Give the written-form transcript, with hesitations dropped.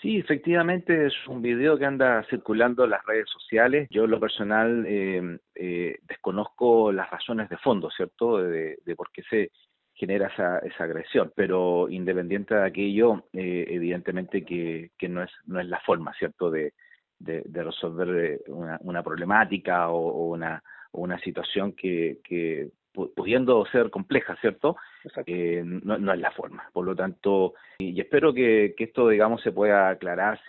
Sí, efectivamente es un video que anda circulando en las redes sociales. Yo en lo personal desconozco las razones de fondo, ¿cierto? De por qué se genera esa agresión. Pero independiente de aquello, evidentemente que no es la forma, ¿cierto? De resolver una problemática o una situación que pudiendo ser compleja, ¿cierto? Exacto. No es la forma. Por lo tanto, y espero que esto, digamos, se pueda aclarar